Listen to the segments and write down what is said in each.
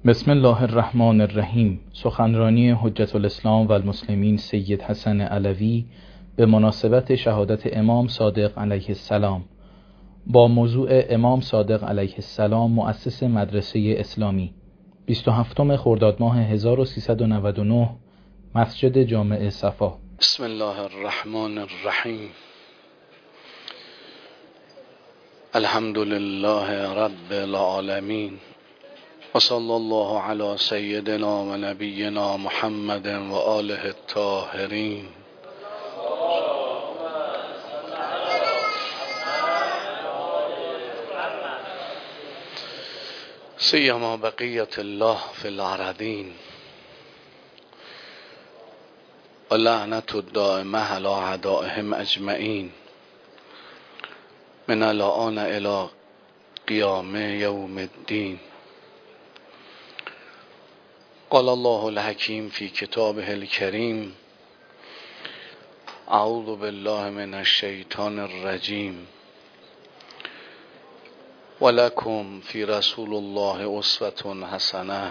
بسم الله الرحمن الرحیم. سخنرانی حجت الاسلام و المسلمین سید حسن علوی به مناسبت شهادت امام صادق علیه السلام با موضوع امام صادق علیه السلام مؤسس مدرسه اسلامی، 27 خرداد ماه 1399، مسجد جامع صفا. بسم الله الرحمن الرحیم. الحمد لله رب العالمین و صلی الله علی سیدنا و نبینا محمد و آله الطاهرین. سیما بقیت الله فی الارضین و لعنت الدائمه علی اعدائهم اجمعین من الآن الی قیام یوم الدین. قال الله الحکیم فی کتابه الکریم: اعوذ بالله من الشیطان الرجیم ولکم فی رسول الله اسوة حسنة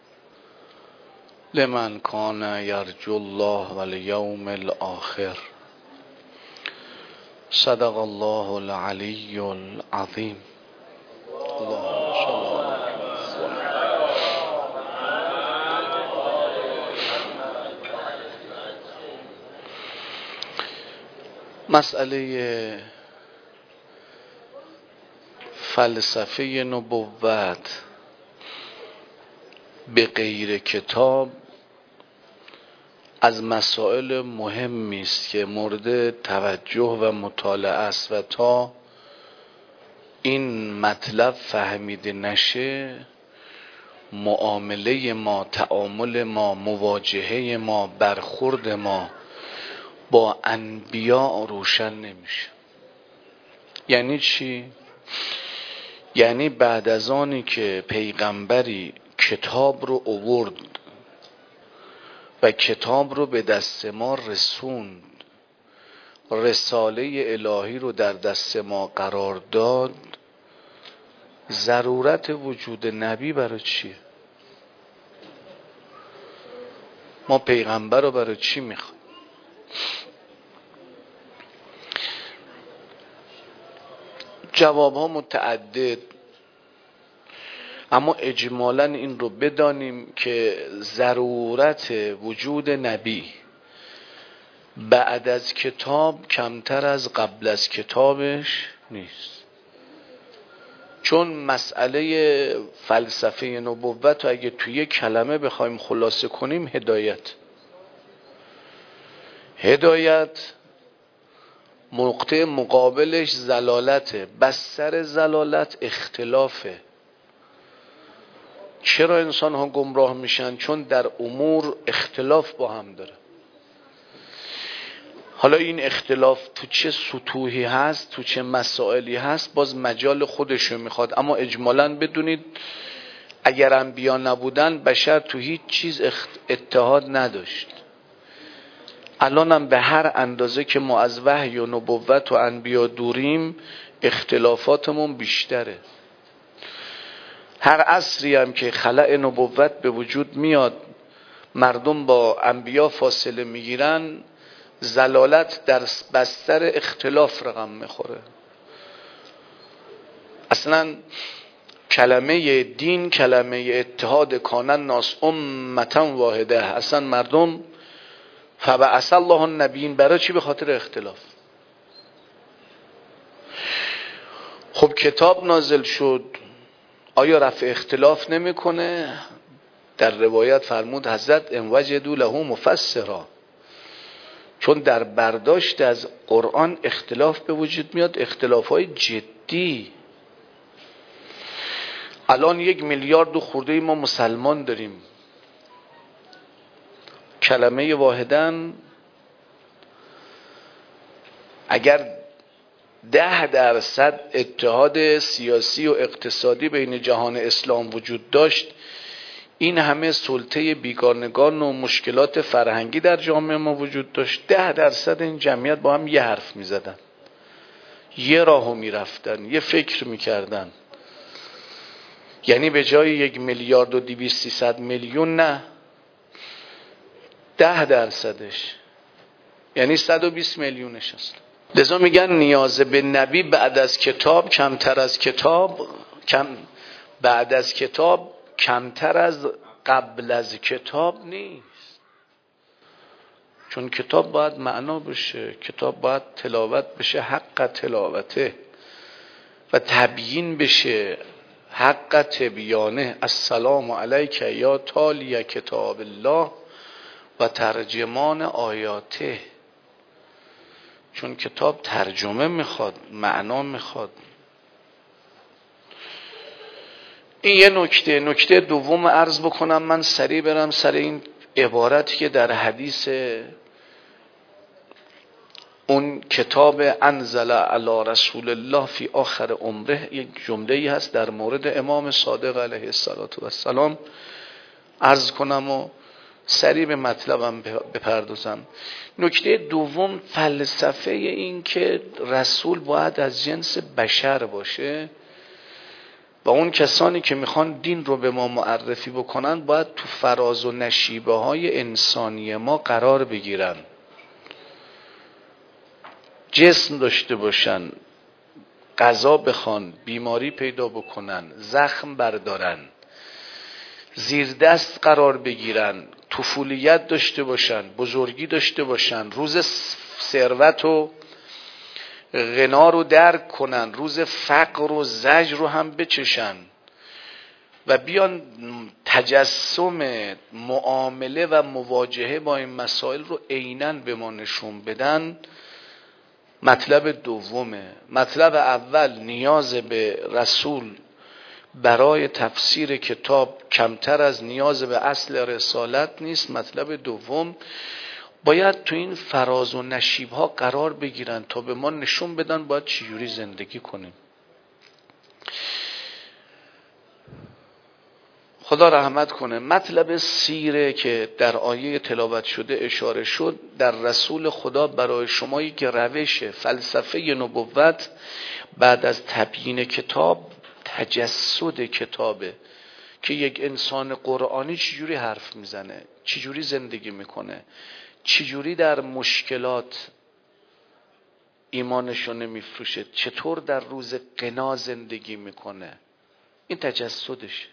لمن کان یرجو الله والیوم الآخر. صدق الله العلی العظیم. اللهم صل مسئله فلسفه نبوت به غیر کتاب از مسائل مهمی است که مورد توجه و مطالعه است و تا این مطلب فهمیده نشه معامله ما، تعامل ما، مواجهه ما، برخورد ما با انبیاء روشن نمیشه. یعنی چی؟ یعنی بعد از آنی که پیغمبری کتاب رو آورد و کتاب رو به دست ما رسوند، رساله الهی رو در دست ما قرار داد، ضرورت وجود نبی برای چیه؟ ما پیغمبر رو برای چی میخوایم؟ جواب ها متعدد، اما اجمالاً این رو بدانیم که ضرورت وجود نبی بعد از کتاب کمتر از قبل از کتابش نیست. چون مسئله فلسفه نبوت رو اگه توی یک کلمه بخوایم خلاصه کنیم، هدایت نقطه مقابلش زلالته، بستر زلالت اختلافه. چرا انسان ها گمراه میشن؟ چون در امور اختلاف با هم داره. حالا این اختلاف تو چه سطوحی هست، تو چه مسائلی هست، باز مجال خودشو میخواد. اما اجمالاً بدونید اگر انبیا نبودن بشر تو هیچ چیز اتحاد نداشت. الانم به هر اندازه که ما از وحی و نبوت و انبیا دوریم اختلافاتمون بیشتره. هر عصری هم که خلأ نبوت به وجود میاد، مردم با انبیا فاصله میگیرن، زلالت در بستر اختلاف رقم میخوره. اصلا کلمه دین، کلمه اتحاد، کان الناس امة واحده، اصلا مردم فبعث الله النبیین برای چی؟ به خاطر اختلاف. خب کتاب نازل شد، آیا رفع اختلاف نمیکنه؟ در روایت فرمود حضرت ان وجدوا له مفسرا، چون در برداشت از قرآن اختلاف به وجود میاد، اختلافهای جدی. الان 1 میلیارد و خورده ما مسلمان داریم. کلمه واحدن اگر 10% اتحاد سیاسی و اقتصادی بین جهان اسلام وجود داشت، این همه سلطه بیگانگان و مشکلات فرهنگی در جامعه ما وجود داشت، 10% این جمعیت با هم یه حرف می زدن، یه راهو می رفتن، یه فکر می کردن. یعنی به جای 1,200,000,000 نه 10%، یعنی 120 میلیونش است. لذا میگن نیاز به نبی بعد از کتاب کمتر از کتاب، بعد از کتاب کمتر از قبل از کتاب نیست. چون کتاب باید معنا بشه، کتاب باید تلاوت بشه حق تلاوته و تبیین بشه حق تبیانه. السلام علیک یا تالی کتاب الله و ترجمان آیاته. چون کتاب ترجمه میخواد، معنا میخواد. این یه نکته. نکته دوم عرض بکنم، من سریع برم سر این عبارتی که در حدیث اون کتاب انزل علی رسول الله فی آخر عمره یک جمله‌ای هست در مورد امام صادق علیه السلام عرض کنم و سریع به مطلبم بپردازم. نکته دوم، فلسفه این که رسول باید از جنس بشر باشه و اون کسانی که میخوان دین رو به ما معرفی بکنن باید تو فراز و نشیبه های انسانی ما قرار بگیرن، جسم داشته باشن، غذا بخوان، بیماری پیدا بکنن، زخم بردارن، زیر دست قرار بگیرن، طفولیت داشته باشن، بزرگی داشته باشن، روز ثروت و غنا رو درک کنن، روز فقر و زجر رو هم بچشن و بیان تجسم معامله و مواجهه با این مسائل رو عیناً به ما نشون بدن. مطلب دومه. مطلب اول، نیاز به رسول برای تفسیر کتاب کمتر از نیاز به اصل رسالت نیست. مطلب دوم، باید تو این فراز و نشیب ها قرار بگیرن تا به ما نشون بدن باید چجوری زندگی کنیم. خدا رحمت کنه. مطلب سیره که در آیه تلاوت شده اشاره شد، در رسول خدا برای شما یک روش فلسفه نبوت بعد از تبیین کتاب تجسد کتابه که یک انسان قرآنی چجوری حرف میزنه، چجوری زندگی میکنه، چجوری در مشکلات ایمانشو نمیفروشه، چطور در روز غنا زندگی میکنه. این تجسدشه.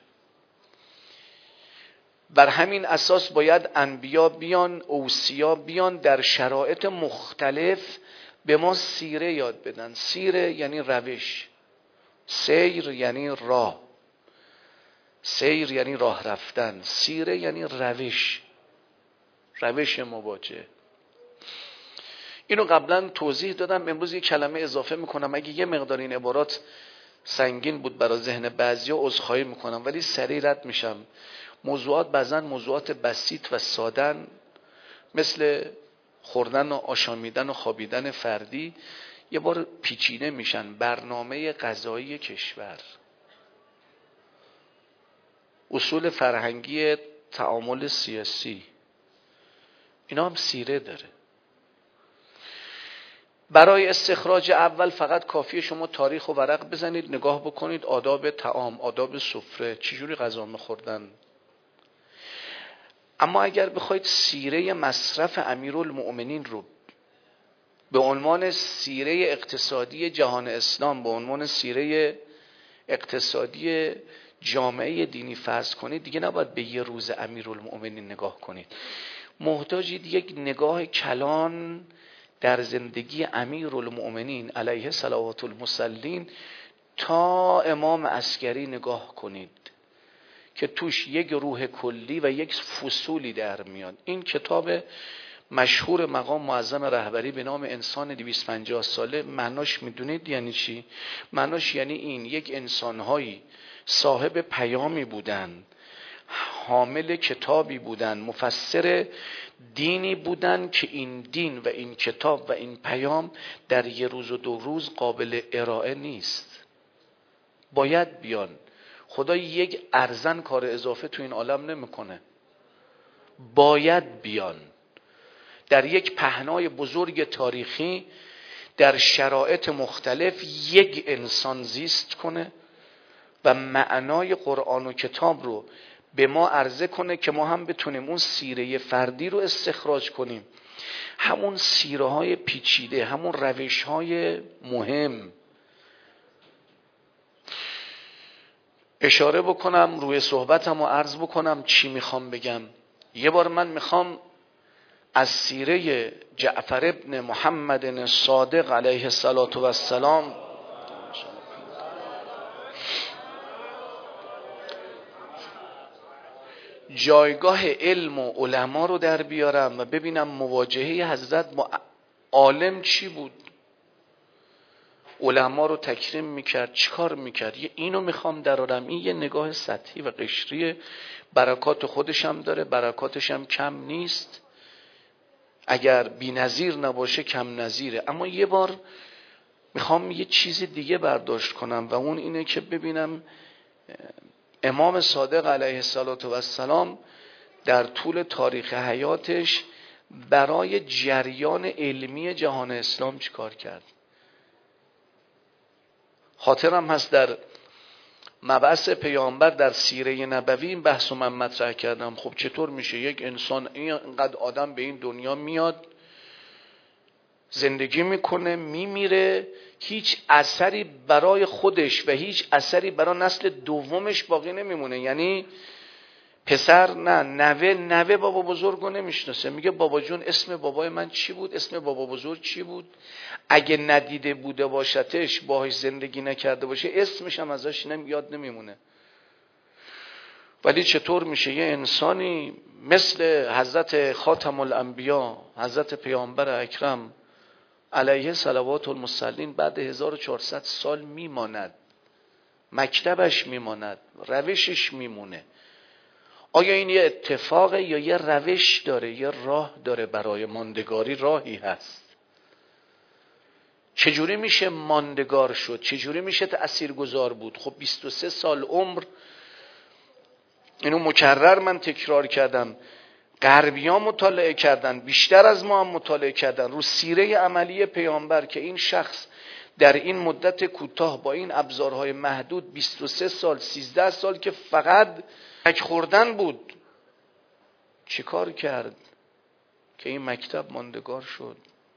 بر همین اساس باید انبیا بیان، اوصیا بیان، در شرایط مختلف به ما سیره یاد بدن. سیره یعنی روش، سیر یعنی راه، سیر یعنی راه رفتن، سیره یعنی روش، روش مواجهه. اینو قبلا توضیح دادم، امروز یک کلمه اضافه میکنم. اگه یه مقدار این عبارات سنگین بود برای ذهن بعضیا عذرخواهی میکنم، ولی سریع رد میشم. موضوعات بعضا موضوعات بسیط و سادن، مثل خوردن و آشامیدن و خوابیدن فردی، یه بار پیچیده میشن. برنامه غذایی کشور، اصول فرهنگی تعامل سیاسی، اینا هم سیره داره. برای استخراج اول فقط کافیه شما تاریخ و ورق بزنید، نگاه بکنید آداب طعام، آداب سفره، چجوری غذا می‌خوردن. اما اگر بخواید سیره مصرف امیرالمؤمنین رو به عنوان سیره اقتصادی جهان اسلام، به عنوان سیره اقتصادی جامعه دینی فرض کنید، دیگه نباید به یه روز امیرالمؤمنین نگاه کنید. محتاجید یک نگاه کلان در زندگی امیرالمؤمنین علیه صلوات المصلین تا امام عسکری نگاه کنید که توش یک روح کلی و یک فصولی در میاد. این کتاب مشهور مقام معظم رهبری به نام انسان 250 ساله، معناش میدونید یعنی چی؟ معناش یعنی این یک انسانهایی صاحب پیامی بودن، حامل کتابی بودن، مفسر دینی بودن که این دین و این کتاب و این پیام در یه روز و دو روز قابل ارائه نیست. باید بیان. خدا یک ارزن کار اضافه تو این عالم نمیکنه. باید بیان در یک پهنای بزرگ تاریخی در شرایط مختلف یک انسان زیست کنه و معنای قرآن و کتاب رو به ما عرضه کنه که ما هم بتونیم اون سیره فردی رو استخراج کنیم، همون سیره های پیچیده، همون روش های مهم. اشاره بکنم روی صحبتم و عرض بکنم چی میخوام بگم. یه بار من میخوام از سیره جعفر ابن محمد الصادق علیه السلام جایگاه علم و علما رو در بیارم و ببینم مواجهه حضرت با عالم چی بود، علما رو تکریم میکرد، چیکار میکرد. اینو میخوام درارم. این یه نگاه سطحی و قشری، برکات خودش هم داره، برکاتش هم کم نیست، اگر بی نظیر نباشه کم نظیره. اما یه بار میخوام یه چیز دیگه برداشت کنم و اون اینه که ببینم امام صادق علیه السلام در طول تاریخ حیاتش برای جریان علمی جهان اسلام چیکار کرد. خاطرم هست در مبعث پیامبر در سیره نبوی این بحث رو من مطرح کردم. خب چطور میشه یک انسان، اینقدر آدم به این دنیا میاد، زندگی میکنه، میمیره، هیچ اثری برای خودش و هیچ اثری برای نسل دومش باقی نمیمونه. یعنی پسر نه، نوه بابا بزرگ رو نمیشناسه. میگه بابا جون اسم بابای من چی بود، اسم بابا بزرگ چی بود. اگه ندیده بوده باشتش، باهاش زندگی نکرده باشه، اسمش هم ازش یاد نمیمونه. ولی چطور میشه یه انسانی مثل حضرت خاتم الانبیا، حضرت پیامبر اکرم علیه صلوات المرسلین بعد 1400 سال میماند، مکتبش میماند، روشش میمونه. آیا این یه اتفاقه یا یه روش داره، یه راه داره برای ماندگاری؟ راهی هست. چجوری میشه ماندگار شد؟ چجوری میشه تأثیرگذار بود؟ خب 23 سال عمر، اینو مکرر من تکرار کردم، غربیان مطالعه کردن، بیشتر از ما هم مطالعه کردن رو سیره عملی پیامبر که این شخص در این مدت کوتاه با این ابزارهای محدود 23 سال 13 سال که فقط تک خوردن بود، چیکار کرد که این مکتب ماندگار شد؟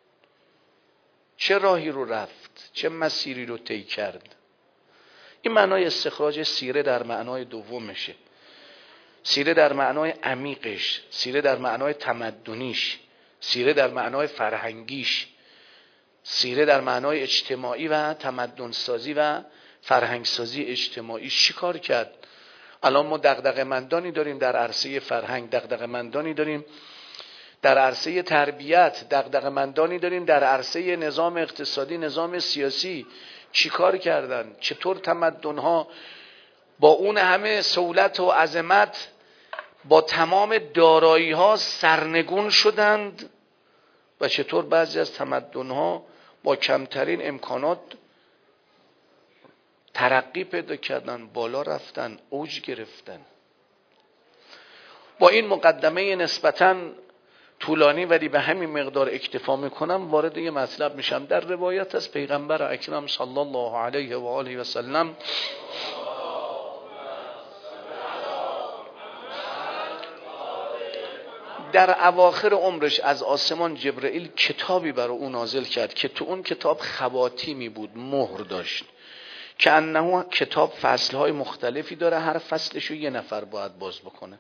چه راهی رو رفت؟ چه مسیری رو طی کرد؟ این معنای استخراج سیره در معنای دومشه. سیره در معنای عمیقش، سیره در معنای تمدنیش، سیره در معنای فرهنگیش، سیره در معنای اجتماعی و تمدنسازی و فرهنگسازی اجتماعی. چیکار کرد؟ الان ما دغدغه‌مندانی داریم در عرصه فرهنگ، دغدغه‌مندانی داریم در عرصه تربیت، دغدغه‌مندانی داریم در عرصه نظام اقتصادی، نظام سیاسی. چیکار کردن؟ چطور تمدن‌ها با اون همه سهولت و عظمت، با تمام دارایی‌ها سرنگون شدند و چطور بعضی از تمدن‌ها با کمترین امکانات ترقی پیدا کردن، بالا رفتن، اوج گرفتن. با این مقدمه نسبتاً طولانی ولی به همین مقدار اکتفا میکنم، وارد یه مطلب میشم. در روایت از پیغمبر اکرم صلی الله علیه و آله و سلم در اواخر عمرش از آسمان جبرئیل کتابی برای او نازل کرد که تو اون کتاب خواتیمی بود، مهر داشت، که انه کتاب فصلهای مختلفی داره، هر فصلشو یه نفر باید باز بکنه.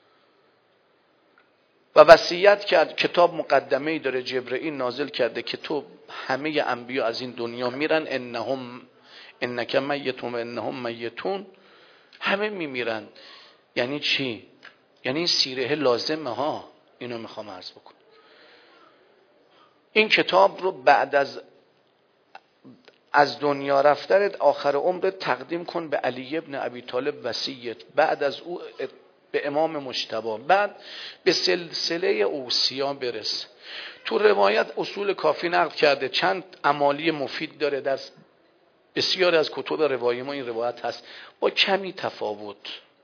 و وصیت کرد کتاب مقدمه‌ای داره جبرئیل نازل کرده که تو همه انبیا از این دنیا میرن، انک میتون و انهم میتون، همه میمیرن. یعنی چی؟ یعنی این سیره لازمه ها. اینو میخوام عرض بکنم. این کتاب رو بعد از دنیا رفتن آخر عمر تقدیم کن به علی ابن ابی طالب وصیت، بعد از او به امام مجتبی، بعد به سلسله اوصیا برس. تو روایت اصول کافی نقل کرده، چند عمالی مفید داره، در بسیار از کتب روایی ما این روایت هست با کمی تفاوت.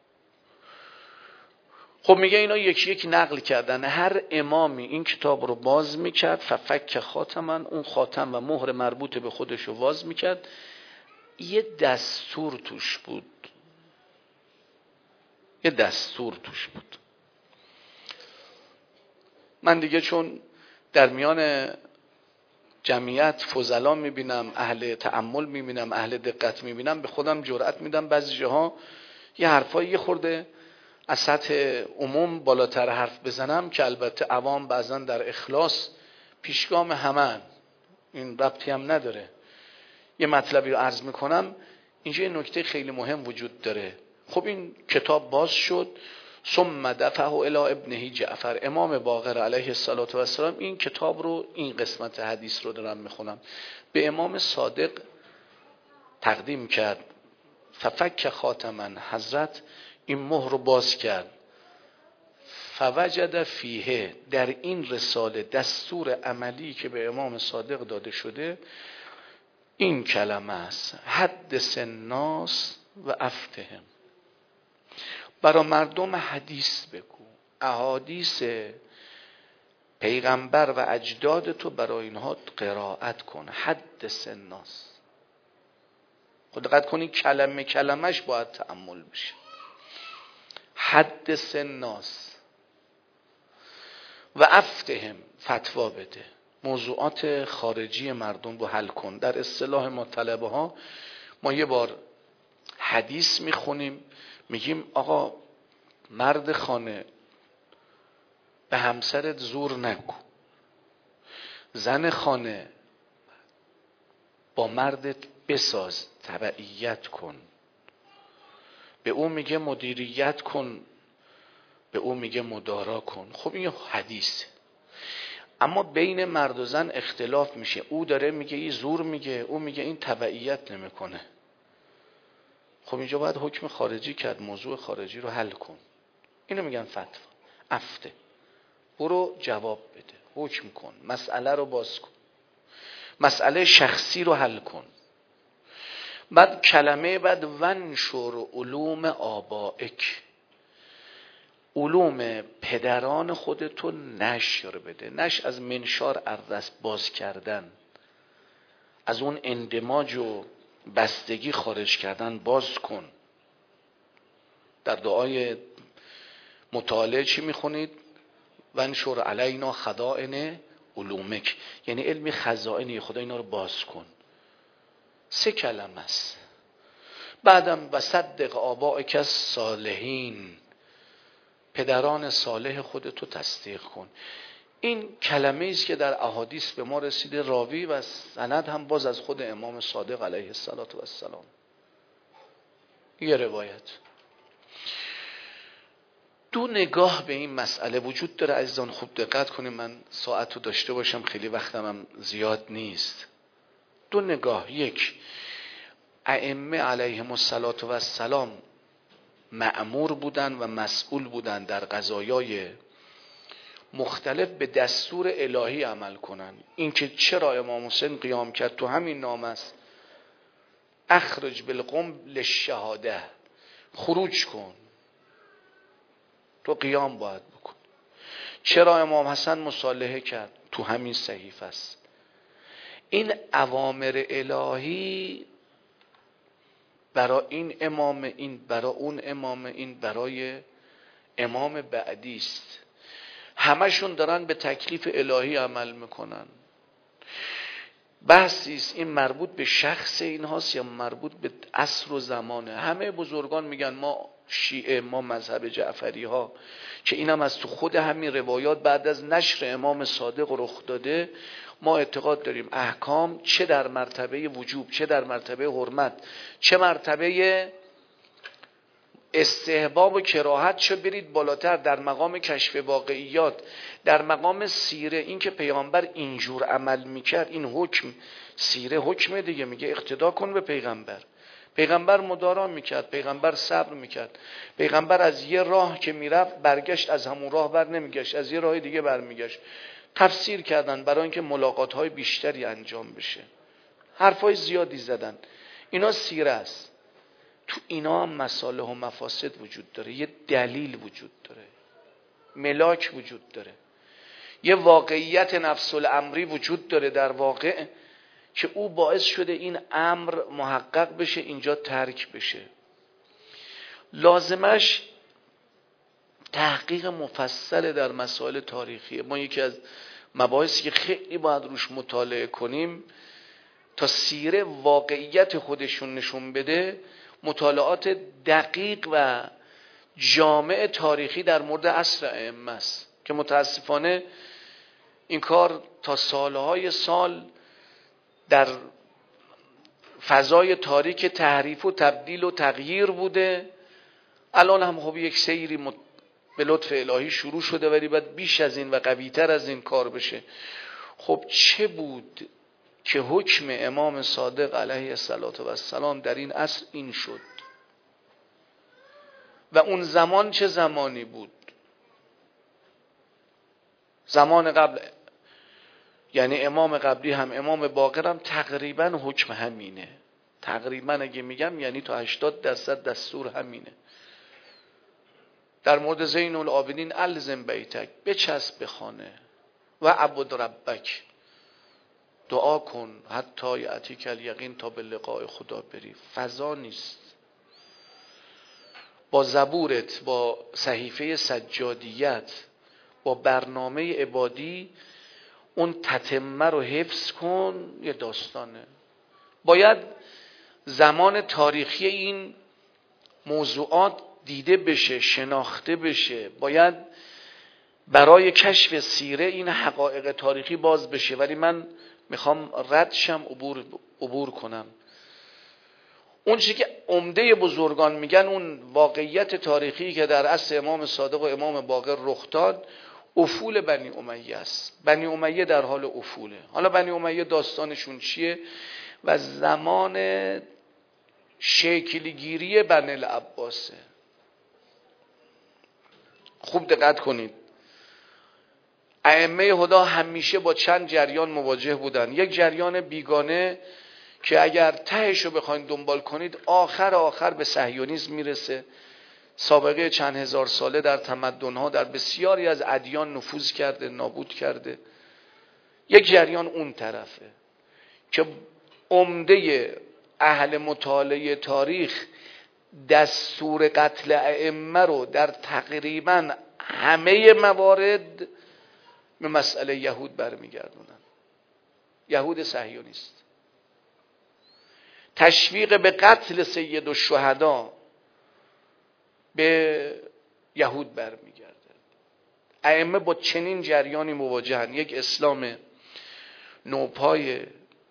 خب میگه اینا یکی یکی نقل کردن، هر امامی این کتاب رو باز میکرد، ففک خاتمن، اون خاتم و مهر مربوط به خودش رو باز میکرد. یه دستور توش بود، یه دستور توش بود. من دیگه چون در میان جمعیت فضلا میبینم، اهل تأمل میبینم، اهل دقت میبینم، به خودم جرأت میدم بعضی جاها یه حرفایی یه خورده از سطح عموم بالاتر حرف بزنم که البته عوام بعضا در اخلاص پیشگام همن، این ربطی هم نداره. یه مطلبی رو عرض میکنم، اینجا یه نکته خیلی مهم وجود داره. خب این کتاب باز شد، ثم دفعه الی ابنه جعفر، امام باقر علیه السلام این کتاب رو، این قسمت حدیث رو دارم میخونم، به امام صادق تقدیم کرد. ففک خاتمن، حضرت این مهر رو باز کرد. فوجد فیه، در این رساله دستور عملی که به امام صادق داده شده این کلمه است: حدث الناس و افتهم، برای مردم حدیث بگو، احادیث پیغمبر و اجداد تو برای اینها قرائت کن. حدث الناس، خود دقت کنی کلمه کلمش باید تأمل بشه. حدث الناس و افتهم، فتوا بده، موضوعات خارجی مردم رو حل کن. در اصطلاح ما طلبه ها، ما یه بار حدیث میخونیم میگیم آقا مرد خانه به همسرت زور نگو، زن خانه با مردت بساز، تبعیت کن، به او میگه مدیریت کن، به او میگه مدارا کن. خب این حدیثه. اما بین مرد و زن اختلاف میشه، او داره میگه این زور میگه، او میگه این تبعیت نمیکنه. خب اینجا باید حکم خارجی کرد، موضوع خارجی رو حل کن. اینو میگن فتوا. افته، برو جواب بده، حکم کن، مسئله رو باز کن، مسئله شخصی رو حل کن. بعد کلمه بعد ونشر علوم آبائک، علوم پدران خودتو نشر بده. نشر از منشار، اردست، باز کردن، از اون اندماج و بستگی خارج کردن، باز کن. در دعای مطالعه چی میخونید؟ ونشر علینا خزائن علومک، یعنی علم خزائنی خدا اینا رو باز کن. 3 کلمه است. بعدم و صدق آبائک الصالحین، پدران صالح خودتو تصدیق کن. این کلمه است که در احادیث به ما رسیده، راوی و سند هم باز از خود امام صادق علیه السلام. یه روایت. 2 نگاه به این مسئله وجود داره عزیزان، خوب دقت کنید. من ساعت رو داشته باشم، خیلی وقتم هم زیاد نیست. 2 نگاه. یک، ائمه علیهم السلام مأمور بودن و مسئول بودن در قضایای مختلف به دستور الهی عمل کنن. این که چرا امام حسین قیام کرد تو همین نام است، اخرج بالقوم للشهاده، خروج کن، تو قیام باید بکن. چرا امام حسن مصالحه کرد؟ تو همین صحیفه است. این اوامر الهی برای این امام، این برای اون امام، این برای امام بعدی است. همشون دارن به تکلیف الهی عمل میکنن. بحثی است این مربوط به شخص اینهاست یا مربوط به عصر و زمانه. همه بزرگان میگن ما شیعه، ما مذهب جعفری ها، که اینم از تو خود همین روایات بعد از نشر امام صادق رخ داده، ما اعتقاد داریم احکام چه در مرتبه وجوب، چه در مرتبه حرمت، چه مرتبه استحباب و کراهت، چه برید بالاتر در مقام کشف واقعیات، در مقام سیره، این که پیامبر اینجور عمل میکرد، این حکم سیره حکم دیگه، میگه اقتدا کن به پیغمبر. پیغمبر مدارا میکرد، پیغمبر صبر میکرد، پیغمبر از یه راه که میرفت برگشت، از همون راه بر نمیگشت، از یه راه دیگه برمیگشت. تفسیر کردن برای اینکه ملاقات های بیشتری انجام بشه، حرفای زیادی زدن. اینا سیره است. تو اینا هم مصالح و مفاسد وجود داره، یه دلیل وجود داره، ملاک وجود داره، یه واقعیت نفس الامری وجود داره در واقع که او باعث شده این امر محقق بشه، اینجا ترک بشه. لازمش تحقیق مفصل در مسائل تاریخی. ما یکی از مباحثی که خیلی باید روش مطالعه کنیم تا سیره واقعیت خودشون نشون بده، مطالعات دقیق و جامع تاریخی در مورد عصر ائمه است که متاسفانه این کار تا سالهای سال در فضای تاریک تحریف و تبدیل و تغییر بوده. الان هم خب یک سیری به لطف الهی شروع شده، ولی باید بیش از این و قوی‌تر از این کار بشه. خب چه بود که حکم امام صادق علیه السلام در این عصر این شد و اون زمان چه زمانی بود؟ زمان قبل، یعنی امام قبلی هم امام باقر هم تقریبا حکم همینه. تقریبا اگه میگم یعنی تا 80% دستور همینه. در مورد زین العابدین الزم بیتک، بچسب به خانه و عبد ربک، دعا کن حتی یأتیک الیقین، تا به لقاء خدا بری. فضا نیست. با زبورت، با صحیفه سجادیت، با برنامه عبادی اون تتمه رو حفظ کن. یه داستانه. باید زمان تاریخی این موضوعات دیده بشه، شناخته بشه. باید برای کشف سیره این حقایق تاریخی باز بشه. ولی من میخوام ردشم عبور کنم. اون چیزی که عمده بزرگان میگن، اون واقعیت تاریخی که در عصر امام صادق و امام باقر رخ داد، افول بنی امیه است. بنی امیه در حال افوله. حالا بنی امیه داستانشون چیه و زمان شکلگیری بنی العباسه. خوب دقت کنید. ائمه هدی همیشه با چند جریان مواجه بودن. یک جریان بیگانه که اگر تهش رو بخواید دنبال کنید آخر به صهیونیسم میرسه. سابقه چند هزار ساله در تمدن‌ها در بسیاری از ادیان نفوذ کرده، نابود کرده. یک جریان اون طرفه که عمده اهل مطالعه تاریخ دستور قتل ائمه رو در تقریبا همه موارد به مسئله یهود برمیگردونن. یهود صهیونیست. تشویق به قتل سید الشهدا به یهود برمیگرده. ائمه با چنین جریانی مواجهن. یک اسلام نوپای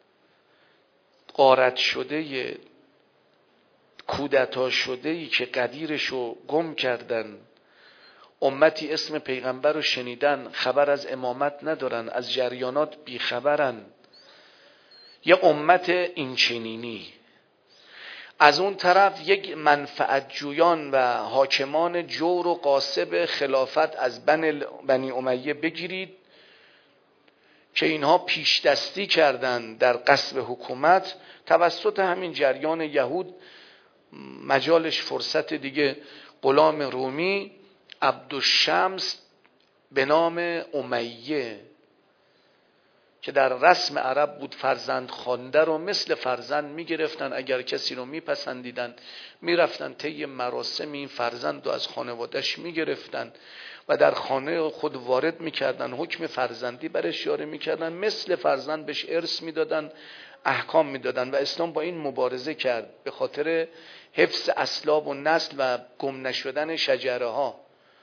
غارت شده، کودتا شده‌ای که قدیرشو گم کردن، امتی اسم پیغمبر رو شنیدن، خبر از امامت ندارن، از جریانات بیخبرن. یه امت اینچنینی. از اون طرف یک منفعت جویان و حاکمان جور و غاصب خلافت از بنی امیه بگیرید که اینها پیش دستی کردن در غصب حکومت توسط همین جریان یهود. مجالش فرصت دیگه غلام رومی عبدالشمس به نام امیه که در رسم عرب بود، فرزند خوانده رو مثل فرزند میگرفتن. اگر کسی رو میپسندیدن میرفتن طی مراسم این فرزند رو از خانوادهش میگرفتن و در خانه خود وارد میکردن، حکم فرزندی برش جاری میکردن، مثل فرزند بهش ارث میدادن، احکام میدادن. و اسلام با این مبارزه کرد به خاطر حفظ اسلاب و نسل و گم نشدن شجره ها.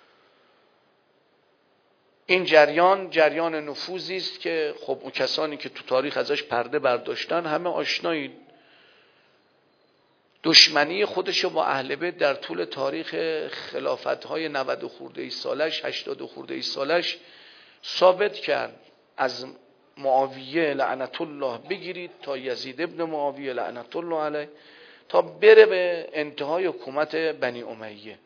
این جریان نفوذی است که خب اون کسانی که تو تاریخ ازش پرده برداشتن همه آشنایید. دشمنی خودشو با اهل بیت در طول تاریخ خلافت‌های 90 خورده سالش، 80 خورده سالش ثابت کرد. از معاویه لعنت الله بگیرید تا یزید ابن معاویه لعنت الله علیه، تا بره به انتهای حکومت بنی امیه.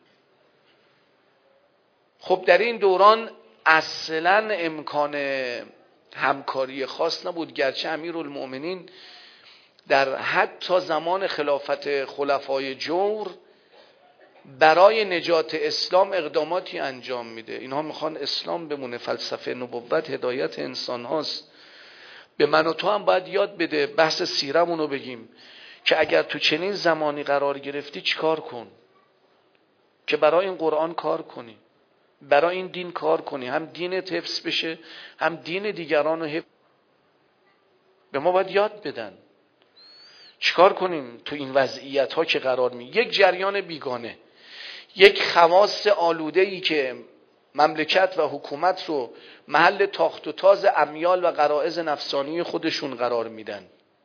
خب در این دوران اصلا امکان همکاری خاص نبود، گرچه امیرالمؤمنین در حتی زمان خلافت خلفای جور برای نجات اسلام اقداماتی انجام میده. اینها میخوان اسلام بمونه، فلسفه نبوت هدایت انسان هاست. به من و تو هم باید یاد بده، بحث سیرمونو بگیم که اگر تو چنین زمانی قرار گرفتی چیکار کن که برای این قرآن کار کنی. برای این دین کار کنی، هم دینت حفظ بشه هم دین دیگران رو حفظ. به ما باید یاد بدن چیکار کنیم تو این وضعیت ها که قرار می، یک جریان بیگانه، یک خواص آلوده‌ای که مملکت و حکومت رو محل تاخت و تاز امیال و غرایز نفسانی خودشون قرار میدن.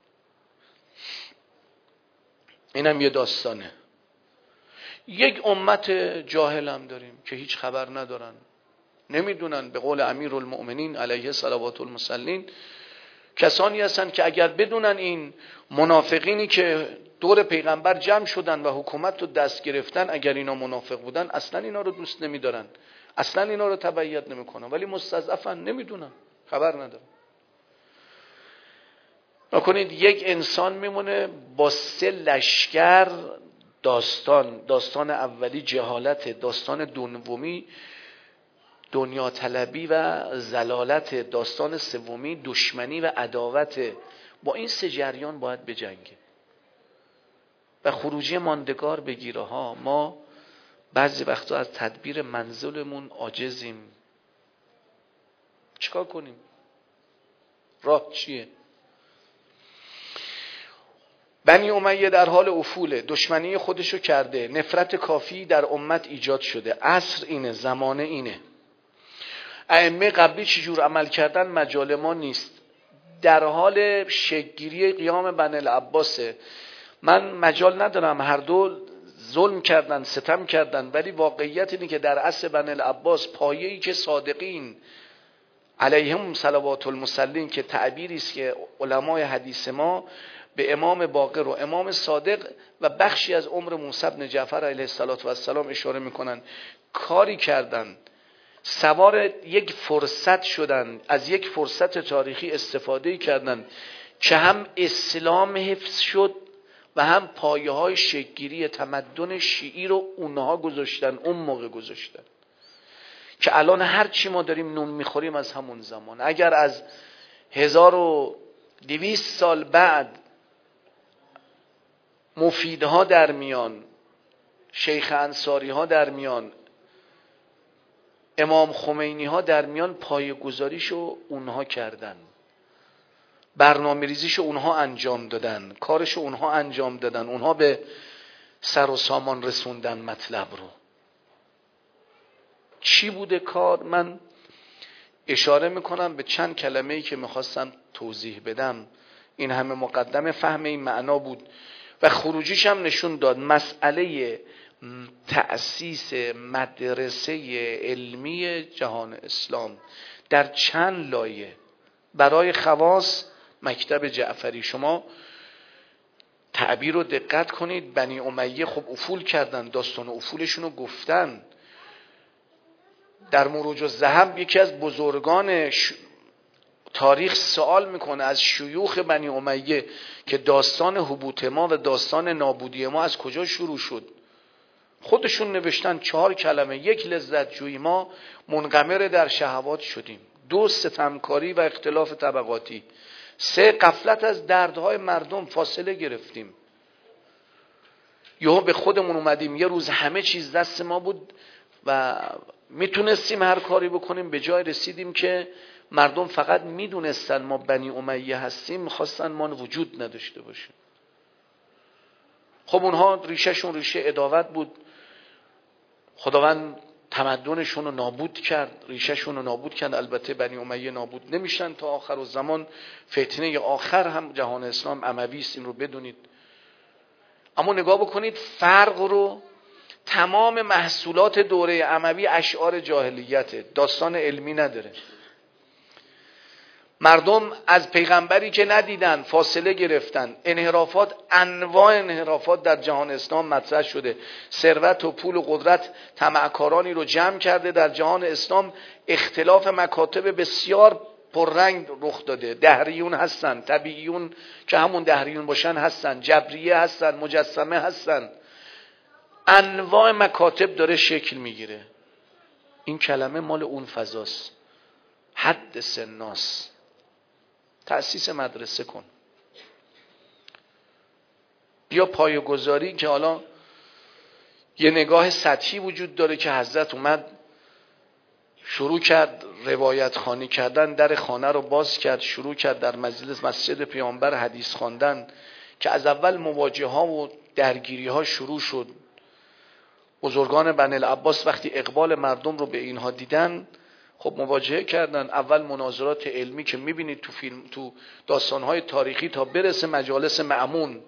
اینم یه داستانه. یک امت جاهل هم داریم که هیچ خبر ندارن، نمیدونن. به قول امیرالمؤمنین علیه صلوات المصلین، کسانی هستن که اگر بدونن این منافقینی که دور پیغمبر جمع شدن و حکومت رو دست گرفتن، اگر اینا منافق بودن اصلا اینا رو دوست نمیدارن، اصلا اینا رو تبعیت نمیکنن، ولی مستضعفن، نمیدونن، خبر ندارن. نکنید یک انسان میمونه با 3 لشکر، داستان اولی جهالت، داستان دومی دنیا طلبی و زلالت، داستان سومی دشمنی و عداوت. با این 3 جریان باید بجنگه و خروجی ماندگار بگیره ها. ما بعضی وقتا از تدبیر منزلمون عاجزیم. چیکار کنیم؟ راه چیه؟ بنی امیه در حال افوله، دشمنی خودشو کرده، نفرت کافی در امت ایجاد شده. عصر اینه، زمانه اینه. ائمه قبلی چجور عمل کردن مجال ما نیست. در حال شکل‌گیری قیام بنی العباسه. من مجال ندارم، هر دو ظلم کردن، ستم کردن، ولی واقعیت اینه که در عصر بنی العباس پایه‌ای که صادقین علیهم صلوات المصلین، که تعبیری است که علمای حدیث ما به امام باقر و امام صادق و بخشی از عمر موسی بن جعفر علیه السلام اشاره میکنن، کاری کردن، سوار یک فرصت شدن، از یک فرصت تاریخی استفاده کردن که هم اسلام حفظ شد و هم پایه های شکل‌گیری تمدن شیعی رو اونها گذاشتن، اون موقع گذاشتن که الان هر چی ما داریم نون میخوریم از همون زمان. اگر از 1200 سال بعد مفیدها در میان، شیخ انصاری ها در میان، امام خمینی ها در میان، پایه گذاریشو اونها کردن، برنامه ریزیشو اونها انجام دادن، کارشو اونها انجام دادن، اونها به سر و سامان رسوندن مطلب رو. چی بوده کار؟ من اشاره میکنم به چند کلمه‌ای که میخواستم توضیح بدم. این همه مقدمه فهم این معنا بود و خروجیش هم نشون داد. مسئله تأسیس مدرسه علمی جهان اسلام در چند لایه. برای خواص مکتب جعفری، شما تعبیر رو دقت کنید. بنی امیه خب افول کردن، داستان افولشون رو گفتن. در مروج الذهب یکی از بزرگان تاریخ سوال میکنه از شیوخ بنی امیه که داستان حبوط ما و داستان نابودی ما از کجا شروع شد. خودشون نوشتن 4 کلمه: 1 لذت جویی، ما منغمر در شهوات شدیم. 2 ستمکاری و اختلاف طبقاتی. 3 غفلت از دردهای مردم، فاصله گرفتیم. یهو به خودمون اومدیم، یه روز همه چیز دست ما بود و میتونستیم هر کاری بکنیم. به جای رسیدیم که مردم فقط میدونستن ما بنی امیه هستیم، میخواستن ما وجود نداشته باشیم. خب اونها ریشهشون ریشه عداوت بود. خداوند تمدنشون رو نابود کرد، ریشهشون رو نابود کرد. البته بنی امیه نابود نمیشن تا آخر الزمان. فتنه آخر هم جهان اسلام اموی است، این رو بدونید. اما نگاه بکنید فرق رو. تمام محصولات دوره اموی اشعار جاهلیته، داستان علمی نداره. مردم از پیغمبری که ندیدن فاصله گرفتن. انحرافات، انواع انحرافات در جهان اسلام مطرح شده. ثروت و پول و قدرت طمعکارانی رو جمع کرده در جهان اسلام. اختلاف مکاتب بسیار پررنگ رخ داده. دهریون هستن، طبیعیون که همون دهریون باشن هستن، جبریه هستن، مجسمه هستن. انواع مکاتب داره شکل میگیره. این کلمه مال اون فضاست. حدث الناس، تأسیس مدرسه کن. بیا پایه‌گذاری که حالا یه نگاه سطحی وجود داره که حضرت اومد شروع کرد روایت خوانی کردن، در خانه رو باز کرد، شروع کرد در مجلس مسجد پیامبر حدیث خواندن که از اول مواجهه ها و درگیری ها شروع شد. بزرگان بنی العباس وقتی اقبال مردم رو به اینها دیدن خب مواجهه کردن. اول مناظرات علمی که میبینید تو فیلم، تو داستانهای تاریخی، تا برسه مجالس مأمون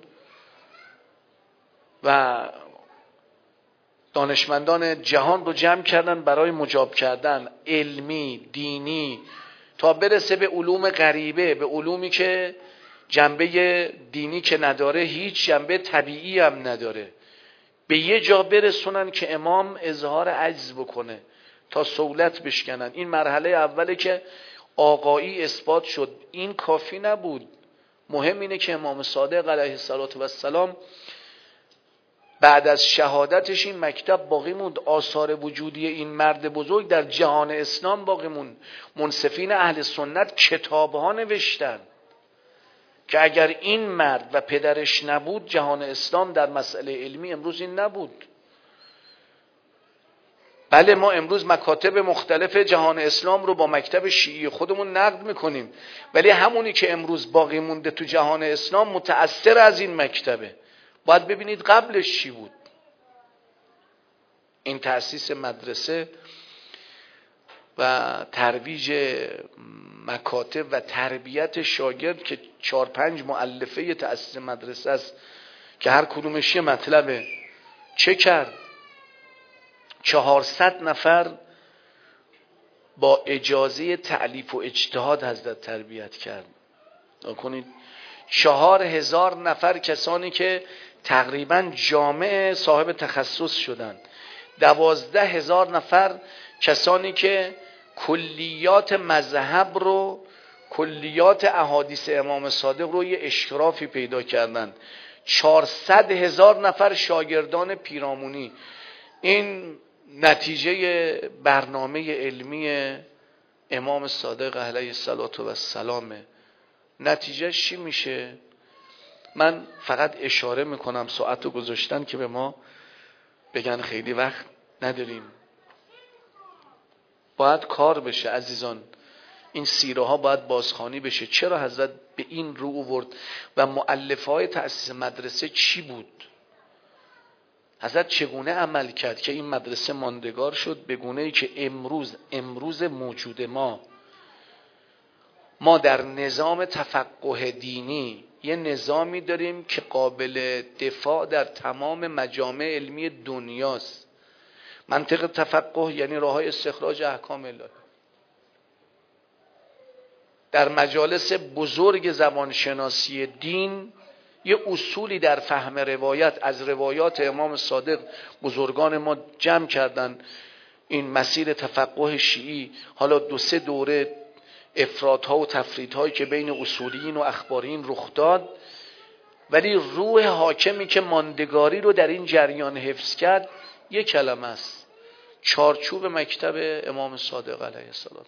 و دانشمندان جهان رو جمع کردن برای مجاب کردن، علمی، دینی، تا برسه به علوم غریبه، به علومی که جنبه دینی که نداره، هیچ جنبه طبیعی هم نداره. به یه جا برسونن که امام اظهار عجز بکنه تا سهولت بشکنن. این مرحله اوله که آقایی اثبات شد. این کافی نبود. مهم اینه که امام صادق علیه السلام بعد از شهادتش این مکتب باقی موند. آثار وجودی این مرد بزرگ در جهان اسلام باقی موند. منصفین اهل سنت کتابها نوشتن که اگر این مرد و پدرش نبود، جهان اسلام در مسئله علمی امروز این نبود. بله ما امروز مکاتب مختلف جهان اسلام رو با مکتب شیعی خودمون نقد میکنیم، ولی همونی که امروز باقی مونده تو جهان اسلام متأثر از این مکتبه. باید ببینید قبلش چی بود. این تأسیس مدرسه و ترویج مکاتب و تربیت شاگرد که 4-5 مؤلفه تأسیس مدرسه است که هر کدومش یه مطلبه، چه کرد؟ 400 نفر با اجازه تألیف و اجتهاد حضرت تربیت کرد. کنید 4000 نفر کسانی که تقریبا جامع صاحب تخصص شدند. 12000 نفر کسانی که کلیات مذهب رو، کلیات احادیث امام صادق رو یه اشرافی پیدا کردند. 400,000 نفر شاگردان پیرامونی. این نتیجه برنامه علمی امام صادق علیه السلام. نتیجهش چی میشه؟ من فقط اشاره میکنم، ساعت رو گذاشتن که به ما بگن خیلی وقت نداریم. باید کار بشه عزیزان. این سیره ها باید بازخوانی بشه. چرا حضرت به این رو آورد و مؤلفه های تأسیس مدرسه چی بود؟ حضرت چگونه عمل کرد که این مدرسه ماندگار شد به گونه‌ای که امروز موجود ما در نظام تفقه دینی یه نظامی داریم که قابل دفاع در تمام مجامع علمی دنیاست. منطق تفقه یعنی راه‌های استخراج احکام الهی. در مجالس بزرگ زبانشناسی دین یه اصولی در فهم روایت از روایات امام صادق بزرگان ما جمع کردن. این مسیر تفقه شیعی حالا 2-3 دوره افراط‌ها و تفریط‌هایی که بین اصولیین و اخبارین رخ داد، ولی روح حاکمی که ماندگاری رو در این جریان حفظ کرد یک کلمه است: چارچوب مکتب امام صادق علیه السلام.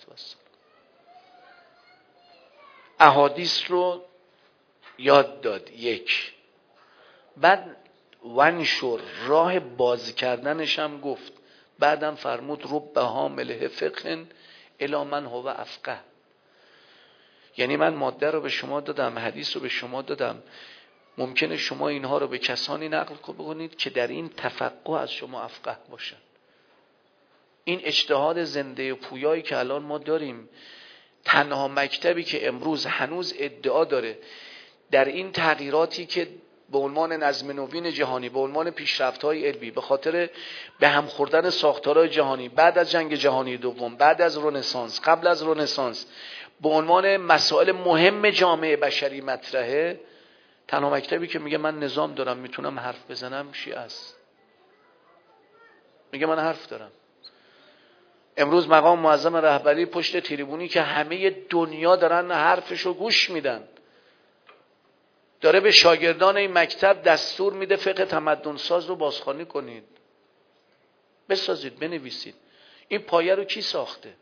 احادیث رو یاد داد، یک. بعد ونشر، راه باز کردنش هم گفت. بعدم فرمود رب حامل فقه الی من هو افقه. یعنی من ماده رو به شما دادم، حدیث رو به شما دادم، ممکنه شما اینها رو به کسانی نقل کنید که در این تفقه از شما افقه باشن. این اجتهاد زنده و پویایی که الان ما داریم، تنها مکتبی که امروز هنوز ادعا داره در این تغییراتی که به عنوان نظم نوین جهانی، به عنوان پیشرفت‌های علمی، به خاطر به هم خوردن ساختارهای جهانی بعد از جنگ جهانی دوم، بعد از رنسانس، قبل از رنسانس، به عنوان مسائل مهم جامعه بشری مطرحه، تنها مکتبی که میگه من نظام دارم میتونم حرف بزنم شیعه است. میگه من حرف دارم. امروز مقام معظم رهبری پشت تریبونی که همه دنیا دارن حرفشو گوش میدن، داره به شاگردان این مکتب دستور میده فقه تمدن ساز رو بازخوانی کنید، بسازید، بنویسید. این پایه رو کی ساخته؟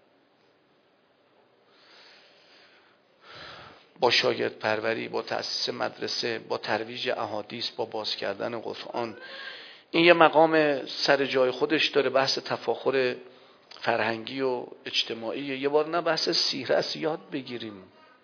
با شاگرد پروری، با تأسیس مدرسه، با ترویج احادیث، با باز کردن قرآن. این یه مقام سر جای خودش داره. بحث تفاخر فرهنگی و اجتماعی. یه بار نه بحث سیره است، یاد بگیریم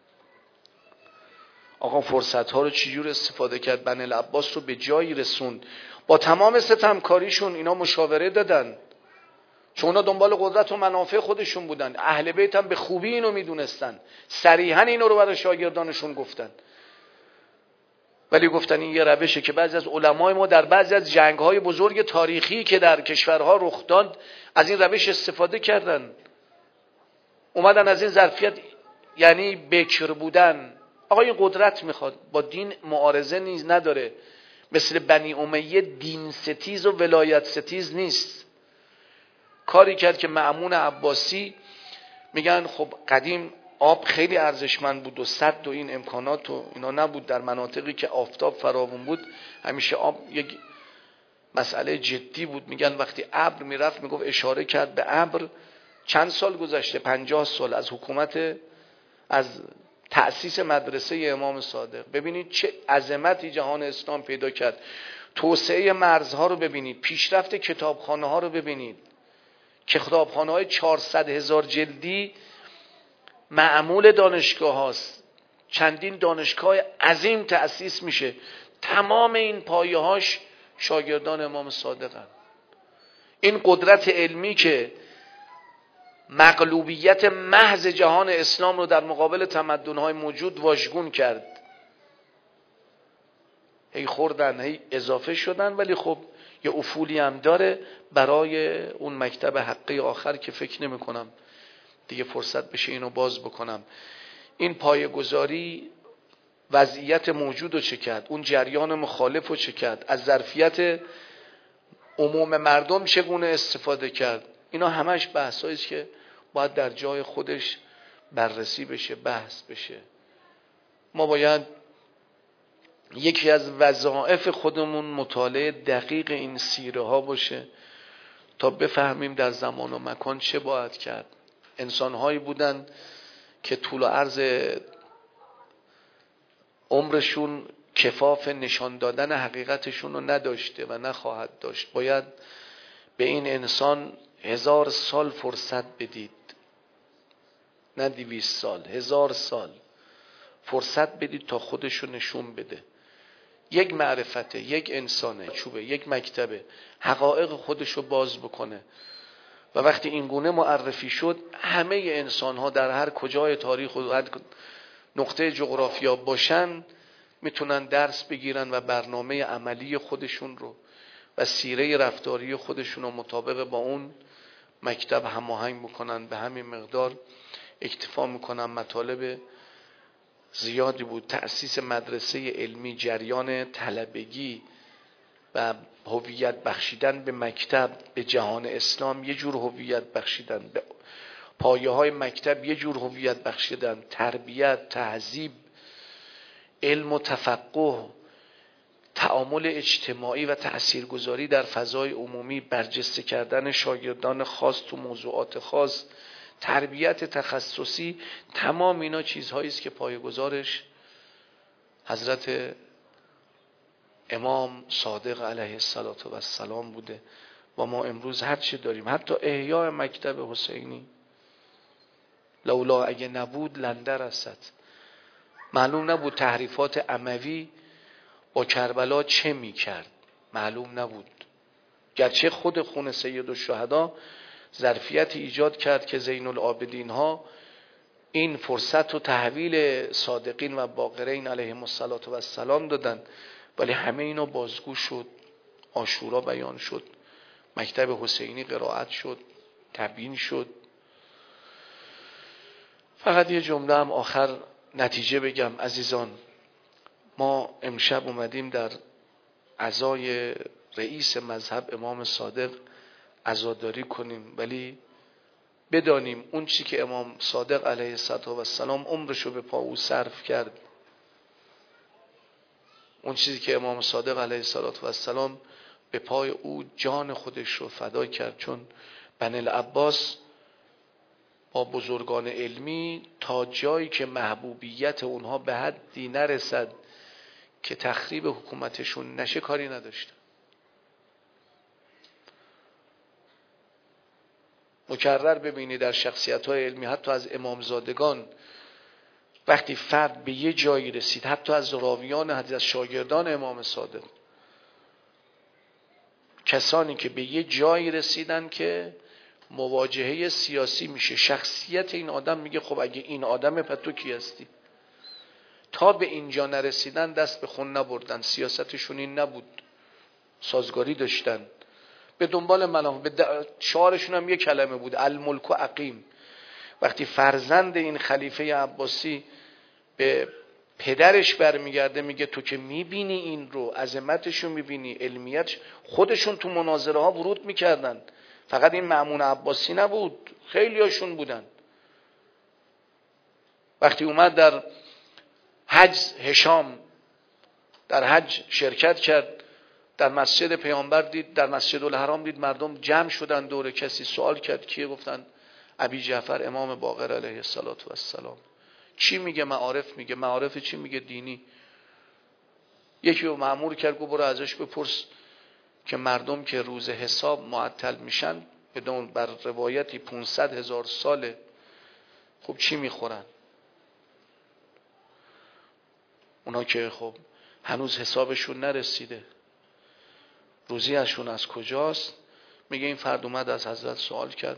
آقا فرصت ها رو چجور استفاده کرد. بنی العباس رو به جایی رسوند، با تمام ستمکاریشون اینا مشاوره دادن، چون اونا دنبال قدرت و منافع خودشون بودن. اهل بیت هم به خوبی اینو میدونستن، صریحا اینو رو برای شاگردانشون گفتن. ولی گفتن این یه روشه که بعضی از علمای ما در بعضی از جنگ‌های بزرگ تاریخی که در کشورها رخ داد از این روش استفاده کردن. اومدن از این ظرفیت، یعنی بکر بودن. آقا این قدرت میخواد، با دین معارضه نیز نداره. مثل بنی امیه دین ستیز و ولایت ستیز نیست. کاری کرد که مأمون عباسی، میگن خب قدیم آب خیلی ارزشمند بود و سد و این امکانات و اینا نبود در مناطقی که آفتاب فراوان بود. همیشه آب یک مسئله جدی بود. میگن وقتی ابر میرفت میگفت اشاره کرد به ابر. چند سال گذشته؟ 50 سال از حکومت، از تأسیس مدرسه امام صادق. ببینید چه عظمتی جهان اسلام پیدا کرد. توسعه مرزها رو ببینید، پیشرفت کتابخانه ها رو ببینید. کتابخانه های 400,000 جلدی معمول دانشگاه هاست. چندین دانشگاه عظیم تأسیس میشه. تمام این پایه هاش شاگردان امام صادق هست. این قدرت علمی که مغلوبیت محض جهان اسلام رو در مقابل تمدن‌های موجود واژگون کرد. هی خوردن، هی اضافه شدن، ولی خب یه افولی هم داره برای اون مکتب حقی آخر که فکر نمی کنم دیگه فرصت بشه اینو باز بکنم. این پایه‌گذاری وضعیت موجود رو چه کرد، اون جریان مخالف رو چه کرد، از ظرفیت عموم مردم چگونه استفاده کرد. اینا همش بحثایی است که باید در جای خودش بررسی بشه، بحث بشه. ما باید یکی از وظایف خودمون مطالعه دقیق این سیره ها باشه تا بفهمیم در زمان و مکان چه باید کرد. انسان‌هایی بودن که طول و عرض عمرشون کفاف نشان دادن حقیقتشون رو نداشته و نخواهد داشت. باید به این انسان 1000 سال فرصت بدید، نه 200 سال، 1000 سال فرصت بدید تا خودشو نشون بده. یک معرفته، یک انسانه، چوبه، یک مکتبه، حقایق خودشو باز بکنه. و وقتی این گونه معرفی شد، همه انسان ها در هر کجای تاریخ و هر نقطه جغرافیا باشن میتونن درس بگیرن و برنامه عملی خودشون رو و سیره رفتاری خودشون رو مطابق با اون مکتب هماهنگ بکنن. به همین مقدار اکتفا میکنم. مطالب زیادی بود. تأسیس مدرسه علمی، جریان طلبگی و هویت بخشیدن به مکتب، به جهان اسلام یه جور هویت بخشیدن، به پایه های مکتب یه جور هویت بخشیدن، تربیت، تهذیب، علم و تفقه، تعامل اجتماعی و تاثیرگذاری در فضای عمومی، برجسته کردن شاگردان خاص تو موضوعات خاص، تربیت تخصصی. تمام اینا چیزهایی است که پایه‌گذارش حضرت امام صادق علیه السلام بوده. و ما امروز هر چی داریم، حتی احیاء مکتب حسینی، لولا اگه نبود لنده رسد. معلوم نبود تحریفات اموی با کربلا چه می کرد، معلوم نبود. گرچه خود خون سید الشهدا ظرفیت ایجاد کرد که زین العابدین ها این فرصت و تحویل صادقین و باقرین علیهم السلام دادن، ولی همه اینا بازگو شد. عاشورا بیان شد، مکتب حسینی قرائت شد، تبیین شد. فقط یه جمله هم آخر نتیجه بگم عزیزان. ما امشب اومدیم در عزای رئیس مذهب امام صادق عزاداری کنیم، ولی بدانیم اون چی که امام صادق علیه السلام عمرشو به پا او صرف کرد، اون چیزی که امام صادق علیه السلام به پای او جان خودش رو فدا کرد. چون بنی العباس با بزرگان علمی تا جایی که محبوبیت اونها به حدی نرسد که تخریب حکومتشون نشه کاری نداشتن. مکرر ببینی در شخصیت‌های علمی حتی از امامزادگان وقتی فرد به یه جایی رسید، حتی از راویان حدیث، از شاگردان امام صادق، کسانی که به یه جایی رسیدن که مواجهه سیاسی میشه، شخصیت این آدم میگه خب اگه این آدمه پس تو کی هستی؟ تا به اینجا نرسیدن دست به خون نبردن، سیاستشون این نبود، سازگاری داشتن، به دنبال منافع، شعارشون هم یه کلمه بود، الملک و عقیم. وقتی فرزند این خلیفه عباسی به پدرش برمیگرده میگه تو که میبینی این رو، عظمتشو میبینی، علمیتش، خودشون تو مناظره ها ورود میکردن، فقط این مأمون عباسی نبود، خیلی هاشون بودن. وقتی اومد در حج، هشام در حج شرکت کرد، در مسجد پیامبر دید، در مسجد الحرام دید مردم جمع شدن دور کسی، سوال کرد کیه؟ گفتن ابی جعفر امام باقر علیه السلام. چی میگه؟ معارف میگه. معارف چی میگه؟ دینی. یکی رو مأمور کرد گفت برو ازش بپرس که مردم که روز حساب معطل میشن، بدون بر روایتی 500,000 ساله، خب چی میخورن؟ اونا که خب هنوز حسابشون نرسیده، روزی ازشون از کجاست؟ میگه این فرد اومد از حضرت سوال کرد،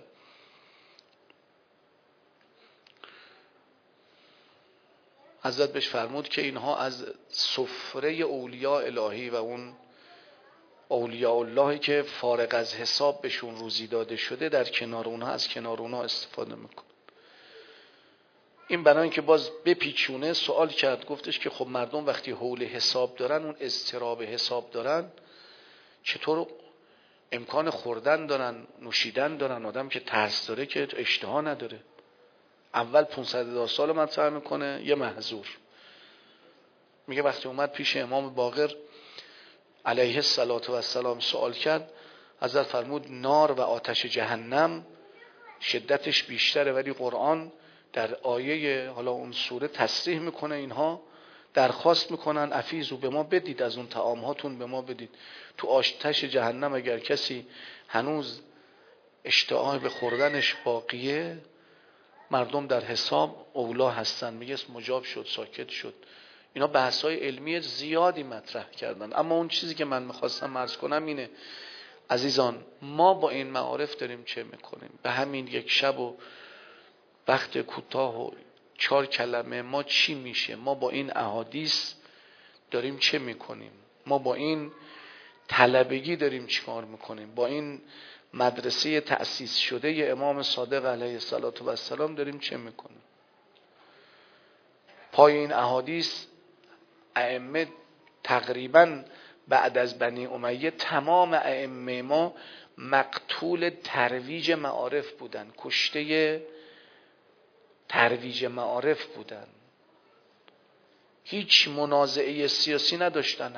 حضرت بهش فرمود که اینها از سفره اولیاء الهی و اون اولیاء اللهی که فارغ از حساب بهشون روزی داده شده، در کنار اونها از کنار اونها استفاده میکن. این برای اینکه باز بپیچونه سوال کرد، گفتش که خب مردم وقتی حول حساب دارن، اون اضطراب حساب دارن، چطور امکان خوردن دارن، نوشیدن دارن؟ آدم که ترس داره که اشتها نداره. اول 500,000 سال مطرح میکنه یه محظور. میگه وقتی اومد پیش امام باقر علیه السلام سوال کرد، حضرت فرمود نار و آتش جهنم شدتش بیشتره، ولی قرآن در آیه حالا اون سوره تصریح میکنه اینها درخواست میکنن افیزو به ما بدید، از اون طعام هاتون به ما بدید. تو آتش جهنم اگر کسی هنوز اشتهای به خوردنش باقیه، مردم در حساب اولا هستن. میگه مجاب شد، ساکت شد. اینا بحث‌های علمی زیادی مطرح کردن، اما اون چیزی که من میخواستم عرض کنم اینه عزیزان، ما با این معارف داریم چه میکنیم؟ به همین یک شب و وقت کوتاه و 4 کلمه ما چی میشه؟ ما با این احادیث داریم چه میکنیم؟ ما با این طلبگی داریم چیکار میکنیم؟ با این مدرسه تأسیس شده امام صادق علیه السلام داریم چه میکنیم؟ پای این احادیث ائمه تقریبا بعد از بنی امیه تمام ائمه ما مقتول ترویج معارف بودن، کشته ترویج معارف بودن. هیچ منازعه سیاسی نداشتن.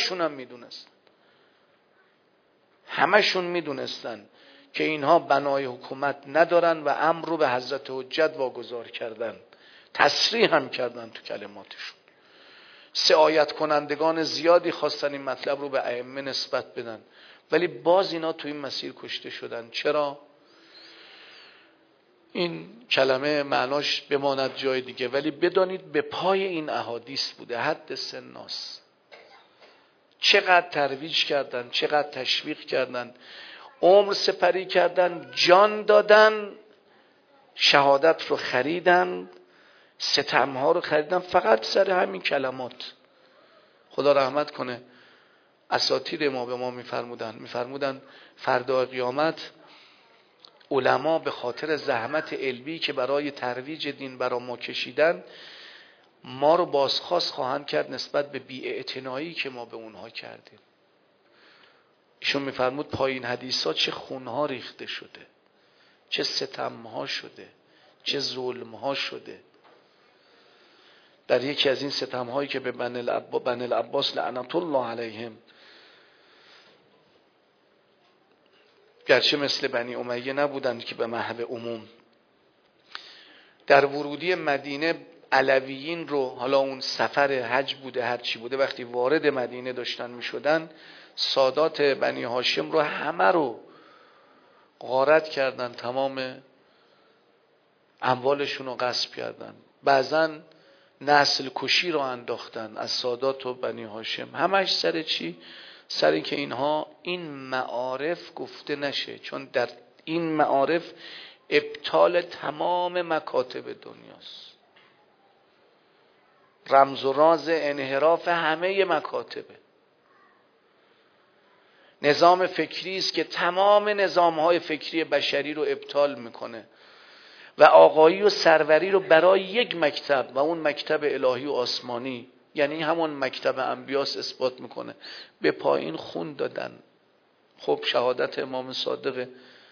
همشون میدونستن که اینها بنای حکومت ندارن و امر رو به حضرت حجت واگذار کردن. تصریح هم کردن تو کلماتشون. سعایت کنندگان زیادی خواستن این مطلب رو به ائمه نسبت بدن، ولی باز اینا تو این مسیر کشته شدن. چرا؟ این کلمه معناش بماند جای دیگه، ولی بدانید به پای این احادیث بوده. حد سناس چقدر ترویج کردن، چقدر تشویق کردن، عمر سپری کردن، جان دادن، شهادت رو خریدن، ستمها رو خریدن، فقط سر همین کلمات. خدا رحمت کنه اساتید ما به ما میفرمودن فردا قیامت علما به خاطر زحمت علمی که برای ترویج دین برای ما کشیدن، ما رو بازخواست خواهند کرد نسبت به بی‌اعتنایی که ما به اونها کردیم. ایشون میفرمود پایین حدیثا چه خونها ریخته شده، چه ستمها شده، چه ظلمها شده. در یکی از این ستمهایی که به بنی العباس لعنت الله علیهم، گرچه مثل بنی امیه نبودند که به محو عموم، در ورودی مدینه علویین رو، حالا اون سفر حج بوده هر چی بوده، وقتی وارد مدینه داشتن می شدن، سادات بنی هاشم رو همه رو غارت کردن، تمام اموالشون رو غصب کردن، بعضن نسل کشی رو انداختن از سادات و بنی هاشم. همش سر چی؟ سر این که اینها این معارف گفته نشه، چون در این معارف ابطال تمام مکاتب دنیاست، رمز و راز انحراف همه مکاتبه. نظام فکری است که تمام نظام‌های فکری بشری رو ابطال میکنه و آقایی و سروری رو برای یک مکتب و اون مکتب الهی و آسمانی، یعنی همون مکتب انبیاس، اثبات میکنه. به پایین خون دادن. خب شهادت امام صادق،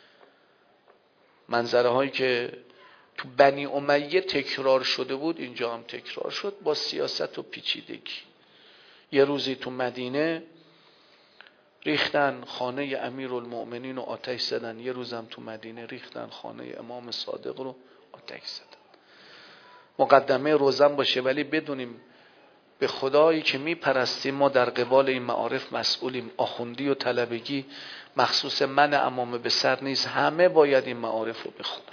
منظره هایی که تو بنی امیه تکرار شده بود اینجا هم تکرار شد با سیاست و پیچیدگی. یه روزی تو مدینه ریختن خانه امیرالمؤمنین رو آتش زدن، یه روزم تو مدینه ریختن خانه امام صادق رو آتش زدن. مقدمه روزن باشه، ولی بدونیم به خدایی که میپرستیم ما در قبال این معارف مسئولیم. آخوندی و طلبگی مخصوص من امامه به سر نیست، همه باید این معارف رو بخونن،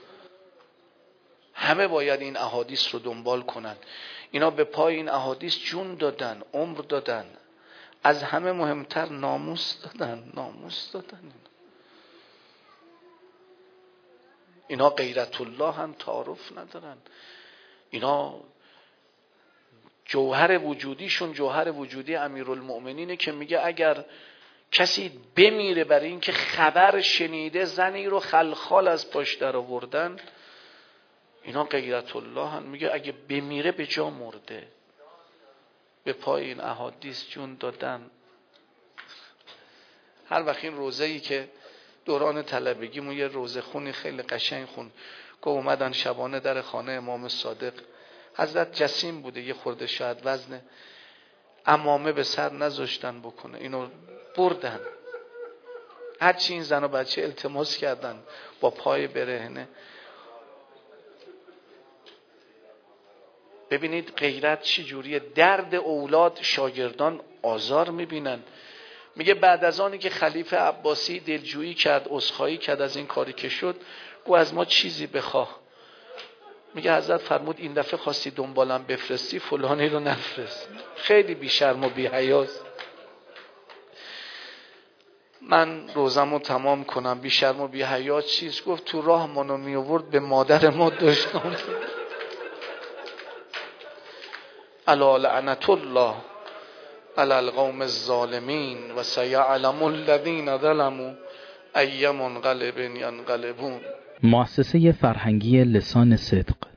همه باید این احادیث رو دنبال کنن. اینا به پای این احادیث جون دادن، عمر دادن، از همه مهمتر ناموس دادن. اینا غیرت الله هم تعارف ندارن. اینا جوهر وجودیشون جوهر وجودی امیرالمؤمنینه که میگه اگر کسی بمیره برای این که خبر شنیده زنی رو خلخال از پاش در آوردن، اینا غیرت الله هم. میگه اگه بمیره به جا مرده. به پای این احادیث جون دادن. هر وقت این روزه‌ای که دوران طلبگیمون یه روزه خونی خیلی قشنگ خون، که اومدن شبانه در خانه امام صادق، حضرت جسیم بوده، یه خورده شاید وزن عمامه به سر نذاشتن بکنه، اینو بردن. هرچی این زن و بچه التماس کردن با پای برهنه. ببینید غیرت چی جوریه. درد اولاد شاگردان آزار میبینن. میگه بعد از آنی که خلیفه عباسی دلجویی کرد، عذرخواهی کرد از این کاری که شد، گو از ما چیزی بخواه. میگه حضرت فرمود این دفعه خواستی دنبالم بفرستی فلانی رو نفرست. خیلی بی شرم و بی حیاست. من روزمو تمام کنم. بی شرم و بی حیا چیز؟ گفت تو راه منو می آورد به مادر ما دشنام. الا لعنت الله علی القوم الظالمین و سیعلم الذین ظلموا ای منقلب ینقلبون. مؤسسه فرهنگی لسان صدق